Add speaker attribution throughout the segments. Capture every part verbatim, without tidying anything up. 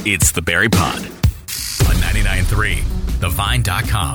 Speaker 1: It's the Barry Pod on ninety-nine point three, the vine dot com.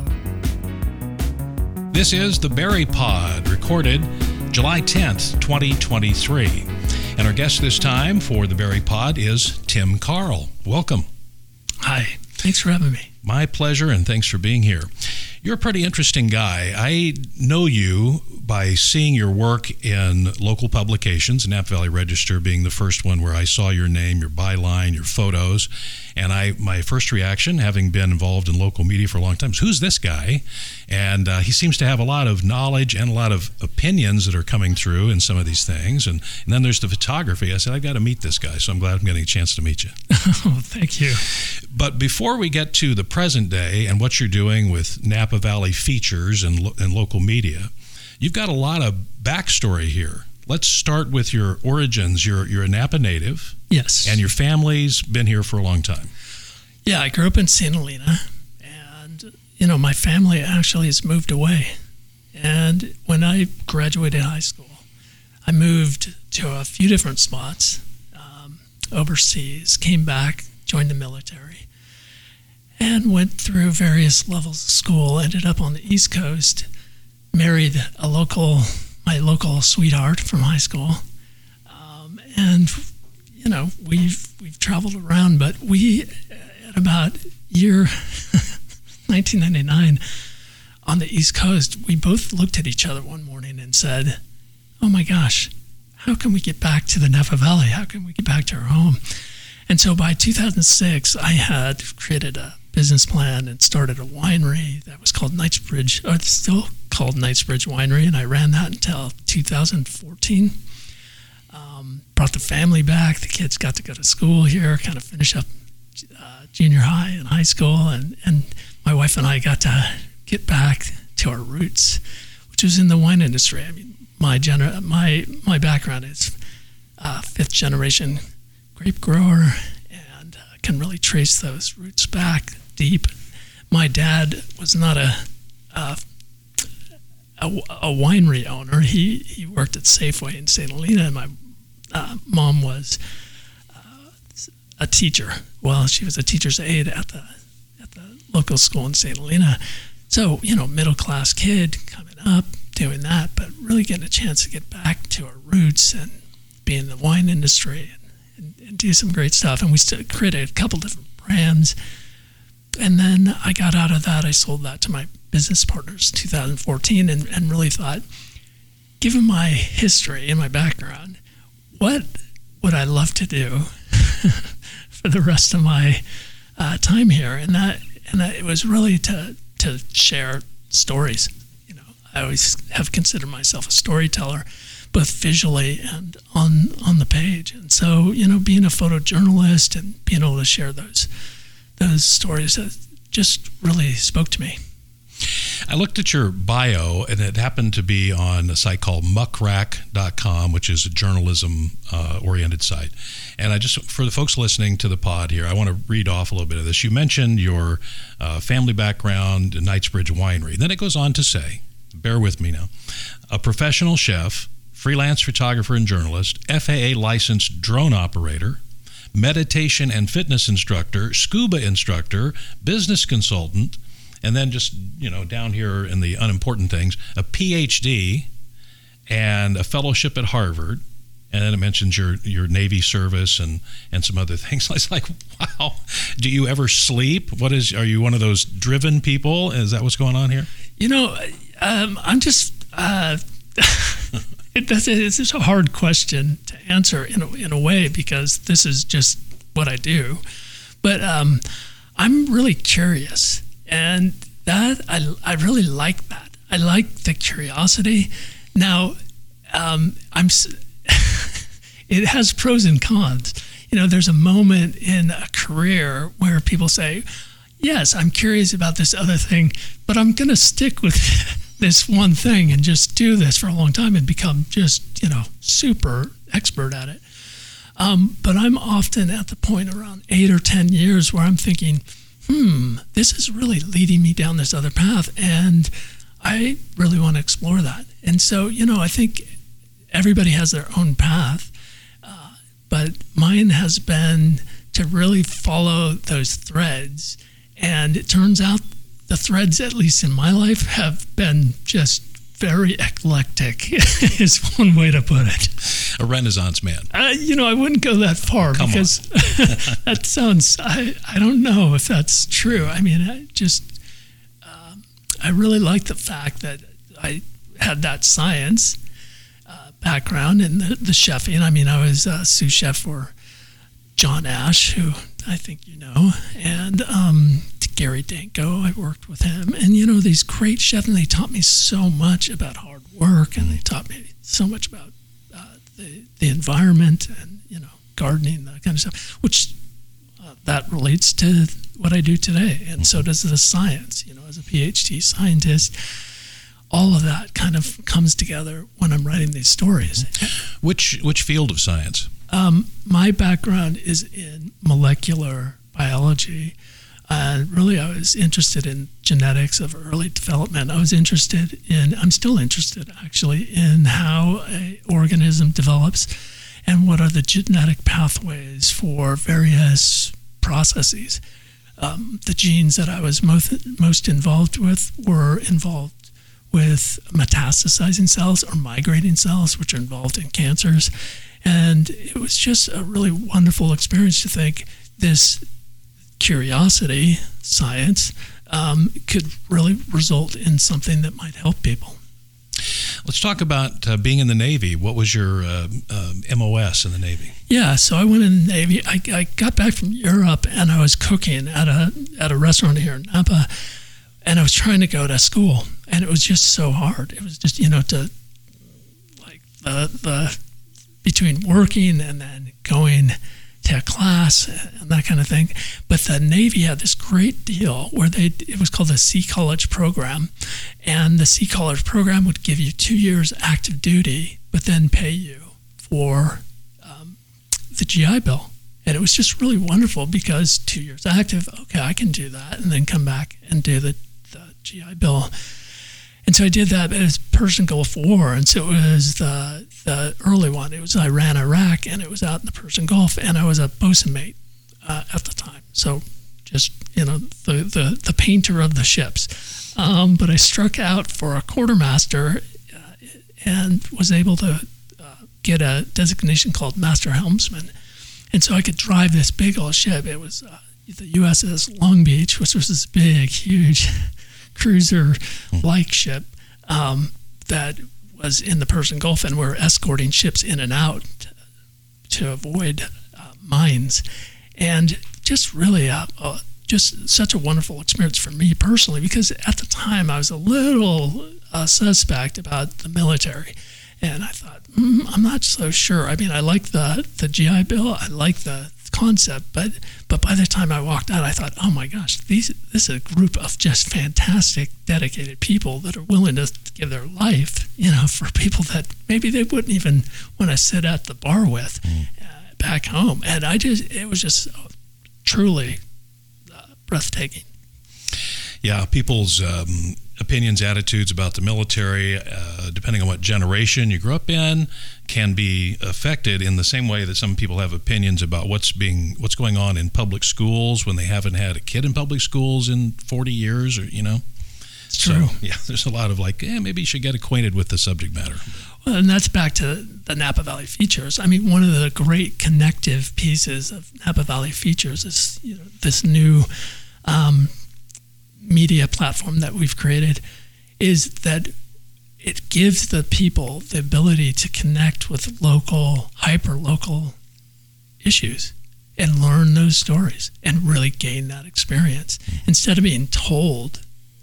Speaker 2: This is the Barry Pod, recorded July tenth, twenty twenty-three. And our guest this time for the Barry Pod is Tim Carl. Welcome.
Speaker 3: Hi. Thanks for having me.
Speaker 2: My pleasure, and thanks for being here. You're a pretty interesting guy. I know you by seeing your work in local publications, Napa Valley Register being the first one where I saw your name, your byline, your photos. And I, my first reaction, having been involved in local media for a long time, is who's this guy? And uh, he seems to have a lot of knowledge and a lot of opinions that are coming through in some of these things. And, and then there's the photography. I said, I've got to meet this guy, so I'm glad I'm getting a chance to meet you.
Speaker 3: Oh, thank you.
Speaker 2: But before we get to the present day and what you're doing with Napa Valley features and, lo- and local media, you've got a lot of backstory here. Let's start with your origins. You're you're a Napa native.
Speaker 3: Yes.
Speaker 2: And your family's been here for a long time.
Speaker 3: Yeah, I grew up in Saint Helena, and, you know, my family actually has moved away. And when I graduated high school, I moved to a few different spots um, overseas, came back, joined the military, and went through various levels of school, ended up on the East Coast, married a local, my local sweetheart from high school, um, and you know we've we've traveled around. But we, at about year nineteen ninety-nine, on the East Coast, we both looked at each other one morning and said, "Oh my gosh, how can we get back to the Napa Valley? How can we get back to our home?" And so by two thousand six, I had created a business plan and started a winery that was called Knightsbridge, or it's still called Knightsbridge Winery, and I ran that until two thousand fourteen. Um, brought the family back. The kids got to go to school here, kind of finish up uh, junior high and high school, and, and my wife and I got to get back to our roots, which was in the wine industry. I mean, my gener- my my background is uh, fifth generation grape grower, and uh, can really trace those roots back deep. My dad was not a a, a, a winery owner. He he worked at Safeway in Saint Helena, and my uh, mom was uh, a teacher. Well, she was a teacher's aide at the at the local school in Saint Helena. So, you know, middle class kid coming up, doing that, but really getting a chance to get back to our roots and be in the wine industry and, and, and do some great stuff. And we still created a couple different brands. And then I got out of that. I sold that to my business partners in two thousand fourteen, and, and really thought, given my history and my background, what would I love to do for the rest of my uh, time here? And that, and that it was really to to share stories. You know, I always have considered myself a storyteller, both visually and on on the page. And so, you know, being a photojournalist and being able to share those those stories uh, just really spoke to me.
Speaker 2: I looked at your bio, and it happened to be on a site called muckrack dot com, which is a journalism-oriented uh, site. And I just, for the folks listening to the pod here, I want to read off a little bit of this. You mentioned your uh, family background in Knightsbridge Winery. Then it goes on to say, bear with me now, a professional chef, freelance photographer and journalist, F A A licensed drone operator, meditation and fitness instructor, scuba instructor, business consultant, and then just, you know, down here in the unimportant things, a P H D and a fellowship at Harvard. And then it mentions your, your Navy service and, and some other things. I was like, wow, do you ever sleep? What is, are you one of those driven people? Is that what's going on here?
Speaker 3: You know, um, I'm just, uh, it does, it's just a hard question to answer in a, in a way, because this is just what I do. But um, I'm really curious. And that, I, I really like that. I like the curiosity. Now, um, I'm, it has pros and cons. You know, there's a moment in a career where people say, yes, I'm curious about this other thing, but I'm going to stick with this one thing and just do this for a long time and become just, you know, super expert at it. Um, but I'm often at the point around eight or ten years where I'm thinking, hmm, this is really leading me down this other path, and I really want to explore that. And so, you know, I think everybody has their own path, uh, but mine has been to really follow those threads. And it turns out the threads, at least in my life, have been just very eclectic, is one way to put it.
Speaker 2: A Renaissance man.
Speaker 3: Uh, you know, I wouldn't go that far
Speaker 2: Come
Speaker 3: because that sounds, I, I don't know if that's true. I mean, I just, um, I really like the fact that I had that science uh, background in the, the chefing. I mean, I was a sous chef for John Ash, who I think you know, and um, Gary Danko. I worked with him, and you know, these great chefs, and they taught me so much about hard work, and they taught me so much about uh, the the environment, and you know, gardening, that kind of stuff, which uh, that relates to what I do today, and so does the science. You know, as a PhD scientist, all of that kind of comes together when I'm writing these stories.
Speaker 2: Which which field of science?
Speaker 3: Um, my background is in molecular biology. And really, I was interested in genetics of early development. I was interested in, I'm still interested actually, in how an organism develops and what are the genetic pathways for various processes. Um, the genes that I was most, most involved with were involved with metastasizing cells or migrating cells, which are involved in cancers. And it was just a really wonderful experience to think this curiosity, science, um, could really result in something that might help people.
Speaker 2: Let's talk about uh, being in the Navy. What was your uh, uh, M O S in the Navy?
Speaker 3: Yeah, so I went in the Navy. I, I got back from Europe, and I was cooking at a at a restaurant here in Napa, and I was trying to go to school, and it was just so hard. It was just, you know, to like the the between working and then going to class and that kind of thing. But the Navy had this great deal where they, it was called the Sea College program. And the Sea College program would give you two years active duty, but then pay you for um, the G I Bill. And it was just really wonderful because two years active, okay, I can do that, and then come back and do the, the G I Bill. And so I did that as Persian Gulf War, and so it was the the early one. It was Iran, Iraq, and it was out in the Persian Gulf, and I was a bosun mate uh, at the time. So just, you know, the, the, the painter of the ships. Um, but I struck out for a quartermaster uh, and was able to uh, get a designation called Master Helmsman. And so I could drive this big old ship. It was uh, the U S S Long Beach, which was this big, huge cruiser-like ship um, that was in the Persian Gulf, and we were escorting ships in and out to, to avoid uh, mines. And just really a, a, just such a wonderful experience for me personally, because at the time I was a little uh, suspect about the military. And I thought, mm, I'm not so sure. I mean, I like the, the G I Bill, I like the concept, but but by the time I walked out, I thought, oh my gosh, these this is a group of just fantastic, dedicated people that are willing to give their life, you know, for people that maybe they wouldn't even want to sit at the bar with mm. uh, back home. And I just, it was just uh, truly uh, breathtaking.
Speaker 2: Yeah, people's um, opinions, attitudes about the military, uh, depending on what generation you grew up in, can be affected in the same way that some people have opinions about what's being what's going on in public schools when they haven't had a kid in public schools in forty years, or you know.
Speaker 3: It's true.
Speaker 2: So, yeah, there's a lot of like, eh, maybe you should get acquainted with the subject matter.
Speaker 3: Well, and that's back to the Napa Valley Features. I mean, one of the great connective pieces of Napa Valley Features is, you know, this new um, media platform that we've created, is that it gives the people the ability to connect with local, hyper-local issues and learn those stories and really gain that experience instead of being told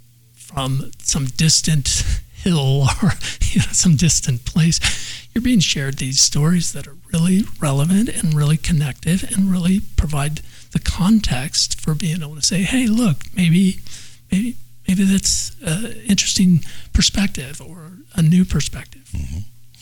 Speaker 3: from some distant hill or, you know, some distant place. You're being shared these stories that are really relevant and really connective and really provide the context for being able to say, hey, look, maybe maybe maybe that's an interesting perspective or a new perspective.
Speaker 2: Mm-hmm.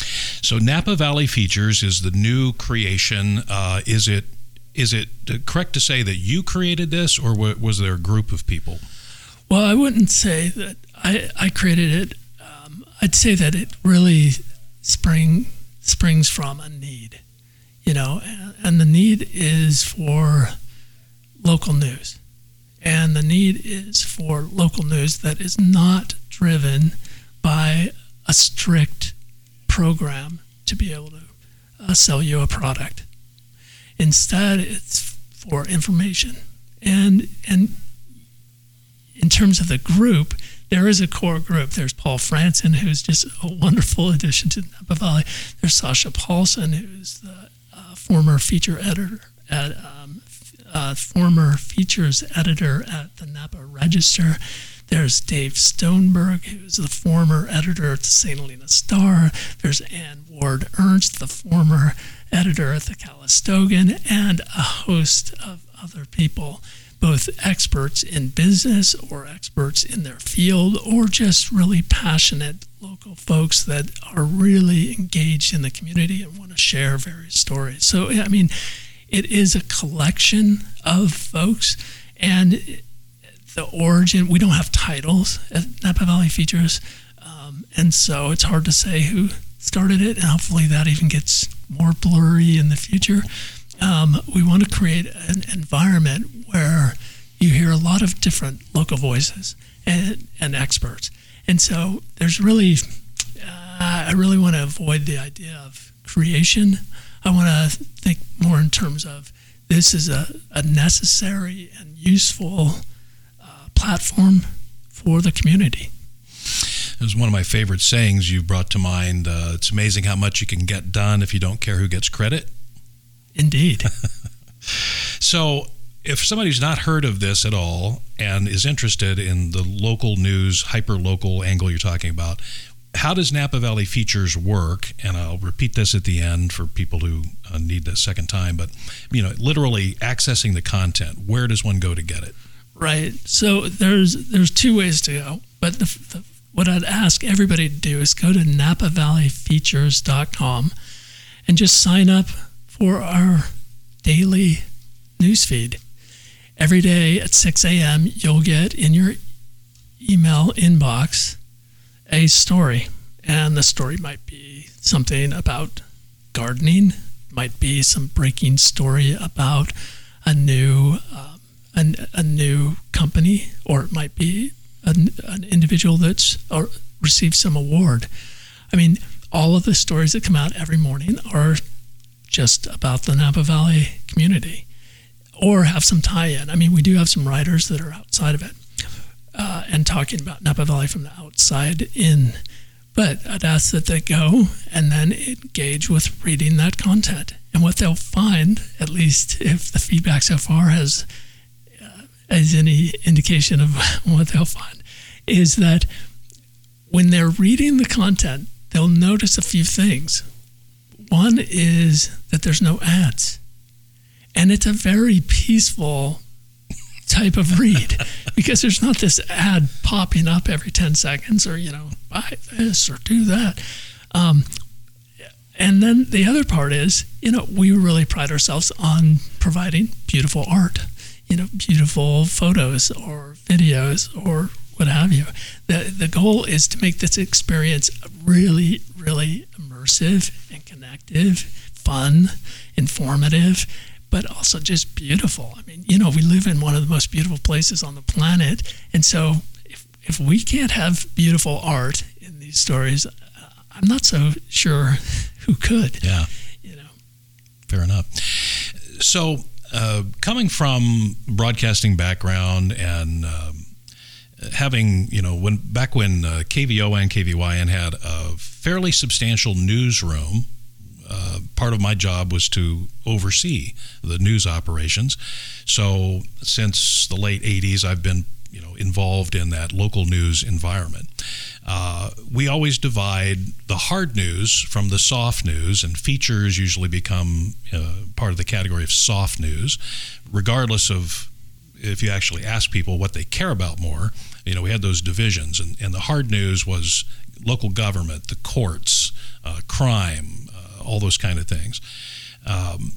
Speaker 2: So Napa Valley Features is the new creation. Uh, is it is it correct to say that you created this, or was there a group of people?
Speaker 3: Well, I wouldn't say that I, I created it. Um, I'd say that it really spring springs from a need, you know, and, and the need is for local news. And the need is for local news that is not driven by a strict program to be able to uh, sell you a product. Instead, it's for information. And and in terms of the group, there is a core group. There's Paul Franson, who's just a wonderful addition to Napa Valley. There's Sasha Paulson, who's the uh, former feature editor at um, uh, former features editor at the Napa Register. There's Dave Stoneberg, who's the former editor at the Saint Helena Star. There's Ann Ward Ernst, the former editor at the Calistogan, and a host of other people, both experts in business or experts in their field, or just really passionate local folks that are really engaged in the community and want to share various stories. So, I mean, it is a collection of folks, and the origin, we don't have titles at Napa Valley Features, um, and so it's hard to say who started it, and hopefully that even gets more blurry in the future. Um, we want to create an environment where you hear a lot of different local voices and, and experts. And so there's really, uh, I really want to avoid the idea of creation. I want to think more in terms of this is a, a necessary and useful uh, platform for the community.
Speaker 2: It was one of my favorite sayings you brought to mind. Uh, it's amazing how much you can get done if you don't care who gets credit.
Speaker 3: Indeed.
Speaker 2: So if somebody's not heard of this at all and is interested in the local news, hyper-local angle you're talking about, how does Napa Valley Features work? And I'll repeat this at the end for people who uh, need the second time, but you know, literally accessing the content. Where does one go to get it?
Speaker 3: Right. So there's there's two ways to go, but the, the, what I'd ask everybody to do is go to napa valley features dot com and just sign up for our daily newsfeed. Every day at six a.m., you'll get in your email inbox a story. And the story might be something about gardening, might be some breaking story about a new um, an, a new company, or it might be an, an individual that's or received some award. I mean, all of the stories that come out every morning are just about the Napa Valley community, or have some tie-in. I mean, we do have some writers that are outside of it uh, and talking about Napa Valley from the outside in. But I'd ask that they go and then engage with reading that content. And what they'll find, at least if the feedback so far has, uh, has any indication of what they'll find, is that when they're reading the content, they'll notice a few things. One is that there's no ads. And it's a very peaceful type of read because there's not this ad popping up every ten seconds or, you know, buy this or do that. Um, and then the other part is, you know, we really pride ourselves on providing beautiful art, you know, beautiful photos or videos or what have you. The, the goal is to make this experience really, really immersive and connective, fun, informative, but also just beautiful. I mean, you know, we live in one of the most beautiful places on the planet. And so if, if we can't have beautiful art in these stories, uh, I'm not so sure who could.
Speaker 2: Yeah.
Speaker 3: You know.
Speaker 2: Fair enough. So uh, coming from broadcasting background and um, having, you know, when back when uh, K V O and K V Y N had a fairly substantial newsroom, Uh, part of my job was to oversee the news operations. So since the late eighties, I've been, you know, involved in that local news environment. Uh, we always divide the hard news from the soft news, and features usually become uh, part of the category of soft news, regardless of if you actually ask people what they care about more. You know, we had those divisions, and, and the hard news was local government, the courts, uh, crime, all those kind of things. Um,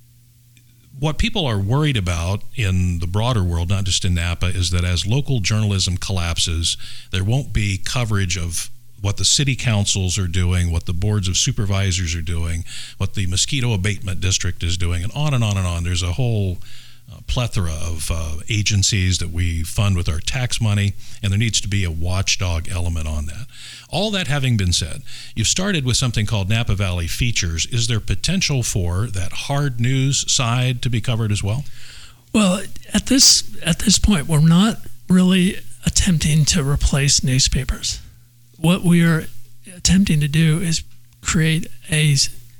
Speaker 2: what people are worried about in the broader world, not just in Napa, is that as local journalism collapses, there won't be coverage of what the city councils are doing, what the boards of supervisors are doing, what the mosquito abatement district is doing, and on and on and on. There's a whole a plethora of uh, agencies that we fund with our tax money, and there needs to be a watchdog element on that. All that having been said, you've started with something called Napa Valley Features. Is there potential for that hard news side to be covered as well?
Speaker 3: Well, at this at this point, we're not really attempting to replace newspapers. What we are attempting to do is create a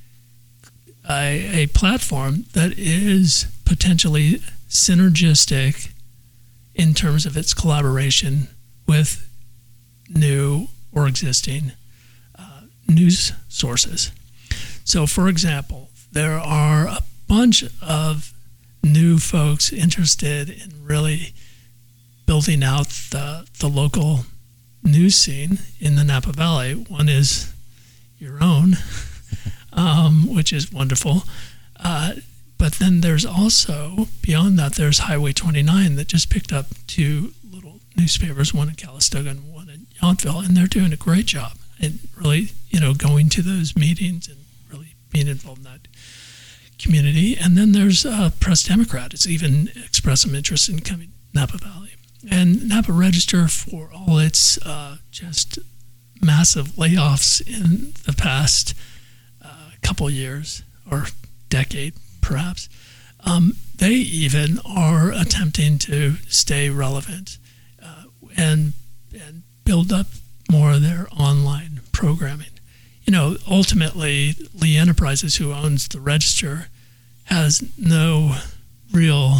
Speaker 3: a, a platform that is potentially synergistic in terms of its collaboration with new or existing uh, news sources. So, for example, there are a bunch of new folks interested in really building out the, the local news scene in the Napa Valley. One is your own, um, which is wonderful. Uh, but then there's also, beyond that, there's Highway twenty-nine that just picked up two little newspapers, one in Calistoga and one in Yountville, and they're doing a great job and really, you know, going to those meetings and really being involved in that community. And then there's uh, Press Democrat. It's even expressed some interest in coming to Napa Valley. And Napa Register, for all its uh, just massive layoffs in the past uh, couple years or decade, perhaps, um, they even are attempting to stay relevant uh, and and build up more of their online programming. You know, ultimately, Lee Enterprises, who owns the Register, has no real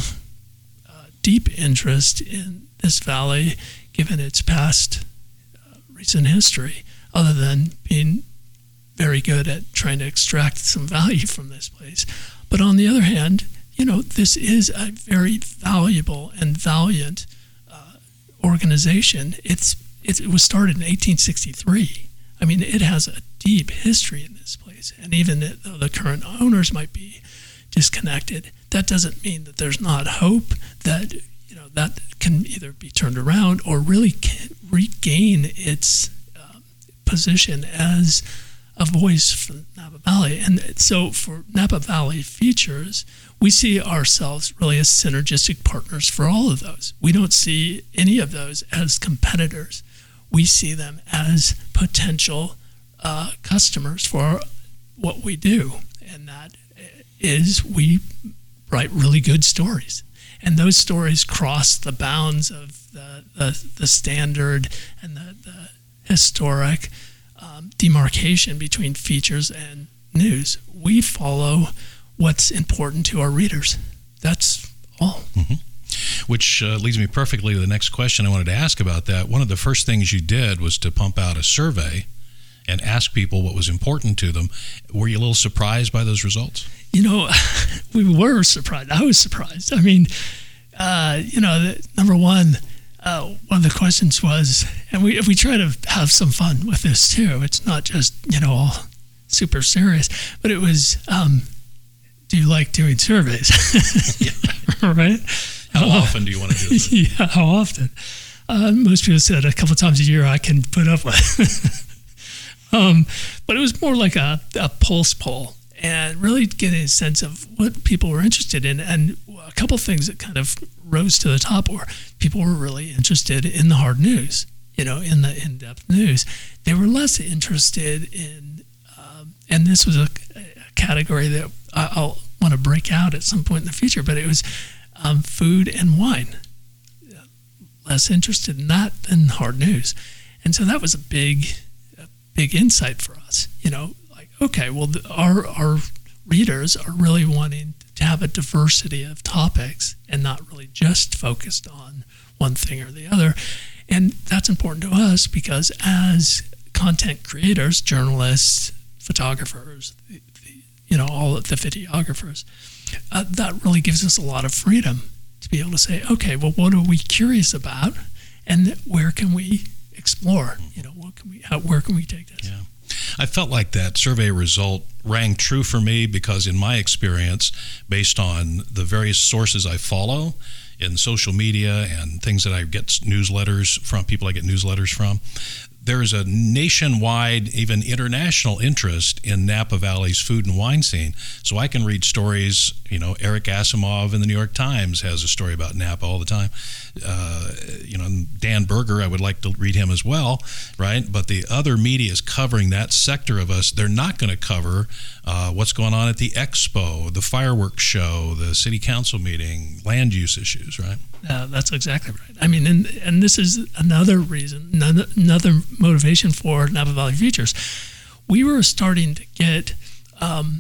Speaker 3: uh, deep interest in this valley, given its past uh, recent history, other than being very good at trying to extract some value from this place. But on the other hand, you know, this is a very valuable and valiant uh, organization. It's it was started in eighteen sixty-three. I mean, it has a deep history in this place, and even though the current owners might be disconnected, that doesn't mean that there's not hope that, you know, that can either be turned around or really can regain its uh, position as a voice for Napa Valley. And so for Napa Valley Features, we see ourselves really as synergistic partners for all of those. We don't see any of those as competitors. We see them as potential uh, customers for what we do. And that is we write really good stories. And those stories cross the bounds of the, the, the standard and the, the historic um, demarcation between features and news. We follow what's important to our readers. That's all.
Speaker 2: Mm-hmm. Which uh, leads me perfectly to the next question I wanted to ask about that. One of the first things you did was to pump out a survey and ask people what was important to them. Were you a little surprised by those results?
Speaker 3: You know, we were surprised. I was surprised. I mean, uh, you know, the, number one, uh, one of the questions was, and we we try to have some fun with this too. It's not just, you know, all super serious, but it was, um, do you like doing surveys? Right?
Speaker 2: How often do you want to do this?
Speaker 3: Yeah, how often? Uh, most people said a couple times a year I can put up with. um, but it was more like a, a pulse poll and really getting a sense of what people were interested in. And a couple things that kind of rose to the top were people were really interested in the hard news, you know, in the in-depth news. They were less interested in, um, and this was a, a category that I'll want to break out at some point in the future, but it was Um, food and wine. Less interested in that than hard news. And so that was a big, a big insight for us. You know, like, okay, well, the, our our readers are really wanting to have a diversity of topics and not really just focused on one thing or the other. And that's important to us because as content creators, journalists, photographers, the, the, you know, all of the videographers, Uh, that really gives us a lot of freedom to be able to say, okay, well, what are we curious about, and where can we explore? You know, what can we, how, where can we take this?
Speaker 2: Yeah, I felt like that survey result rang true for me because, in my experience, based on the various sources I follow in social media and things that I get newsletters from, people I get newsletters from, there is a nationwide, even international interest in Napa Valley's food and wine scene. So I can read stories, you know, Eric Asimov in the New York Times has a story about Napa all the time. Uh, you know, Dan Berger, I would like to read him as well, right? But the other media is covering that sector of us. They're not going to cover uh, what's going on at the expo, the fireworks show, the city council meeting, land use issues, right?
Speaker 3: Uh, that's exactly right. I mean, and, and this is another reason, another, another motivation for Napa Valley Futures. We were starting to get, um,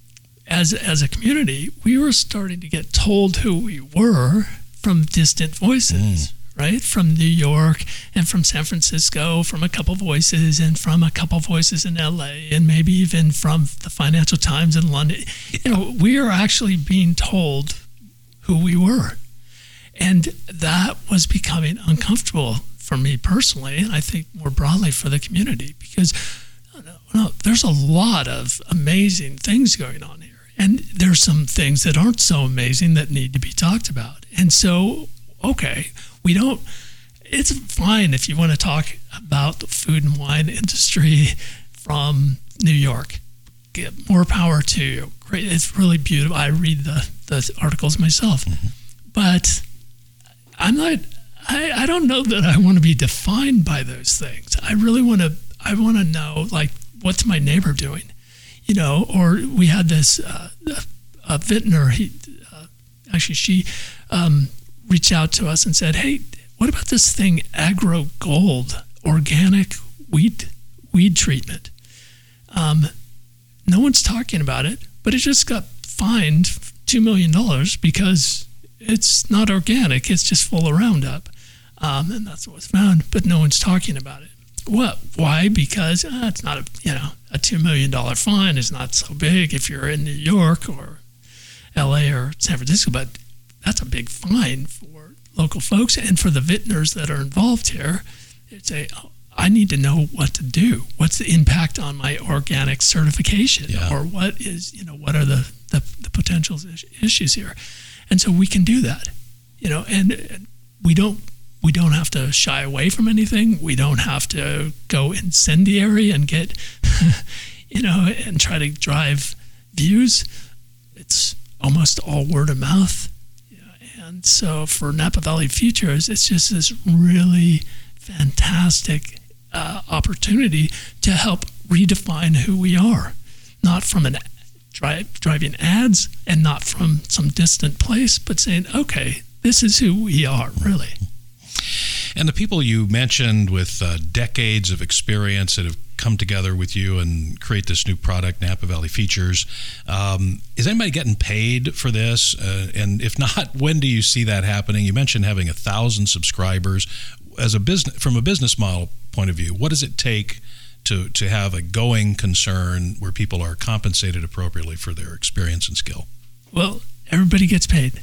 Speaker 3: as as a community, we were starting to get told who we were from distant voices, mm. right? From New York and from San Francisco, from a couple voices, and from a couple voices in L A, and maybe even from the Financial Times in London. You know, we are actually being told who we were. And that was becoming uncomfortable for me personally, and I think more broadly for the community, because you know, there's a lot of amazing things going on here. And there's some things that aren't so amazing that need to be talked about. And so, okay, we don't, it's fine if you want to talk about the food and wine industry from New York. Get more power to you. Great, it's really beautiful. I read the, the articles myself. Mm-hmm. But I'm not, I, I don't know that I want to be defined by those things. I really want to, I want to know, like, what's my neighbor doing? You know, or we had this uh, uh, vintner, he, uh, actually she um, reached out to us and said, hey, what about this thing, Agro Gold, organic wheat, weed treatment? Um, no one's talking about it, but it just got fined two million dollars because it's not organic, it's just full of Roundup. Um, and that's what was found, but no one's talking about it. What? Why? Because uh, it's not a, you know, a two million dollars fine is not so big if you're in New York or L A or San Francisco, but that's a big fine for local folks and for the vintners that are involved here. It's a, oh, I need to know what to do. What's the impact on my organic certification?
Speaker 2: Yeah.
Speaker 3: Or what is, you know, what are the, the, the potential issues here? And so we can do that, you know, and, and we don't, we don't have to shy away from anything. We don't have to go incendiary and get, you know, and try to drive views. It's almost all word of mouth. And so for Napa Valley Futures, it's just this really fantastic uh, opportunity to help redefine who we are, not from an drive, driving ads and not from some distant place, but saying, okay, this is who we are, really.
Speaker 2: And the people you mentioned with uh, decades of experience that have come together with you and create this new product, Napa Valley Futures, um, is anybody getting paid for this? Uh, and if not, when do you see that happening? You mentioned having a thousand subscribers. As a business, from a business model point of view, what does it take to to have a going concern where people are compensated appropriately for their experience and skill?
Speaker 3: Well, everybody gets paid.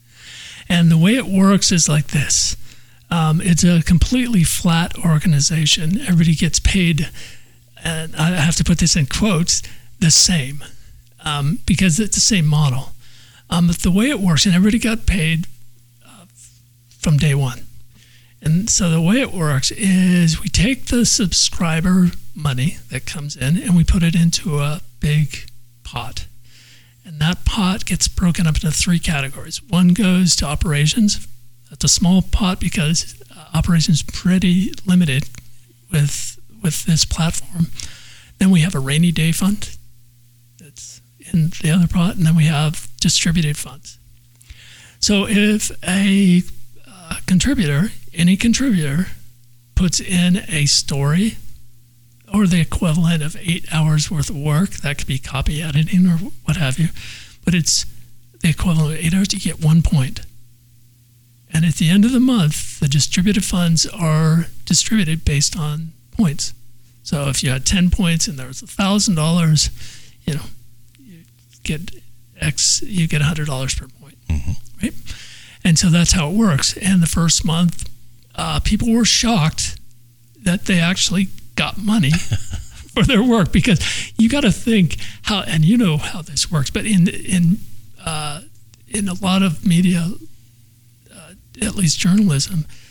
Speaker 3: And the way it works is like this. Um, it's a completely flat organization. Everybody gets paid, and I have to put this in quotes, the same, um, because it's the same model. Um, but the way it works, and everybody got paid uh, from day one. And so the way it works is we take the subscriber money that comes in and we put it into a big pot. And that pot gets broken up into three categories. One goes to operations. That's a small pot because uh, operations is pretty limited with with this platform. Then we have a rainy day fund that's in the other pot, and then we have distributed funds. So if a uh, contributor, any contributor, puts in a story or the equivalent of eight hours worth of work, that could be copy editing or what have you, but it's the equivalent of eight hours, you get one point. And at the end of the month, the distributed funds are distributed based on points. So if you had ten points and there was one thousand dollars, you know, you get X, you get one hundred dollars per point, mm-hmm. right? And so that's how it works. And the first month, uh, people were shocked that they actually got money for their work, because you got to think how, and you know how this works, but in in uh, in a lot of media, at least journalism,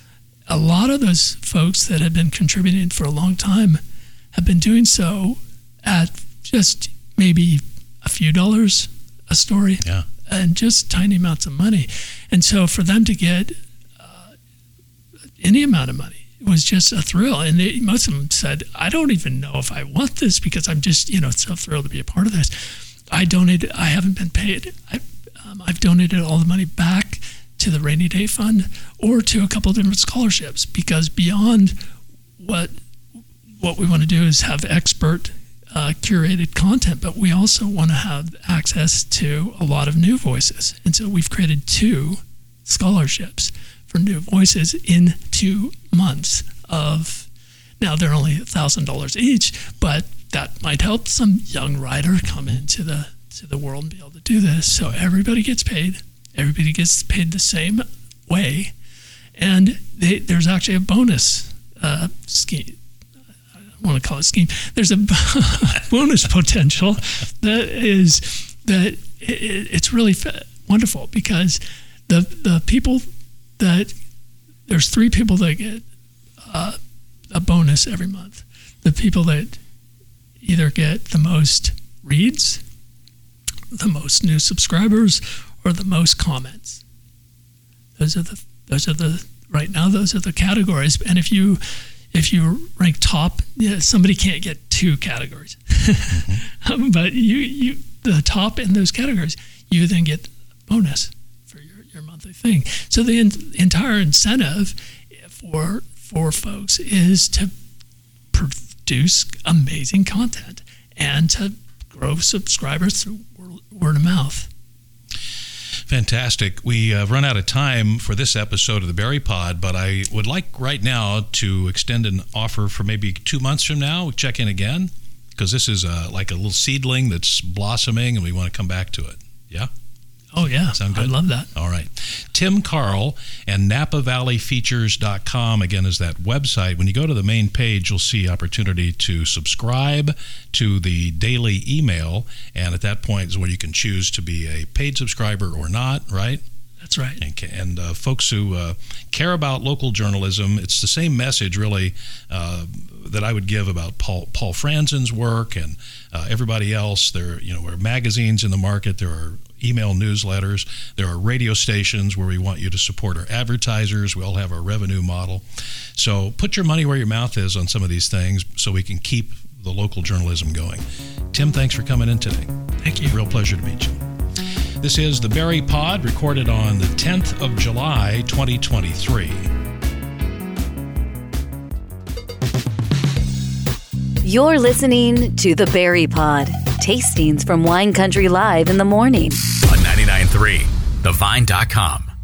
Speaker 3: a lot of those folks that have been contributing for a long time have been doing so at just maybe a few dollars a story,
Speaker 2: yeah,
Speaker 3: and just tiny amounts of money. And so for them to get uh, any amount of money was just a thrill. And they, most of them said, I don't even know if I want this because I'm just, you know, so thrilled to be a part of this. I donated, I haven't been paid. I, um, I've donated all the money back to the Rainy Day Fund or to a couple of different scholarships, because beyond what what we want to do is have expert uh, curated content, but we also want to have access to a lot of new voices. And so we've created two scholarships for new voices in two months of, now they're only one thousand dollars each, but that might help some young writer come into the to the world and be able to do this. So everybody gets paid. Everybody gets paid the same way. And they, there's actually a bonus uh, scheme. I don't want to call it scheme. There's a bonus potential that is that it, it's really fa- wonderful, because the the people that, there's three people that get uh, a bonus every month. The people that either get the most reads, the most new subscribers, or the most comments. Those are the those are the right now those are the categories. And if you if you rank top, yeah, somebody can't get two categories. Mm-hmm. um, but you you the top in those categories, you then get bonus for your, your monthly thing. So the in, entire incentive for for folks is to produce amazing content and to grow subscribers through word, word of mouth.
Speaker 2: Fantastic. We have run out of time for this episode of the Berry Pod, but I would like right now to extend an offer for maybe two months from now. Check in again, because this is a, like a little seedling that's blossoming, and we want to come back to it. Yeah?
Speaker 3: Oh, yeah.
Speaker 2: Sound good?
Speaker 3: I love that.
Speaker 2: All right. Tim Carl and Napa Valley Features dot com, again, is that website. When you go to the main page, you'll see opportunity to subscribe to the daily email, and at that point is when you can choose to be a paid subscriber or not, right?
Speaker 3: That's right.
Speaker 2: And, and uh, folks who uh, care about local journalism, it's the same message, really, uh, that I would give about Paul Paul Franzen's work and uh, everybody else. There, you know, there are magazines in the market. There are email newsletters. There are radio stations where we want you to support our advertisers. We all have our revenue model. So put your money where your mouth is on some of these things so we can keep the local journalism going. Tim, thanks for coming in today.
Speaker 3: Thank you.
Speaker 2: Real pleasure to meet you. This is the Berry Pod, recorded on the tenth of July, twenty twenty-three.
Speaker 4: You're listening to the Berry Pod, tastings from Wine Country Live in the morning.
Speaker 1: On ninety-nine point three, the vine dot com.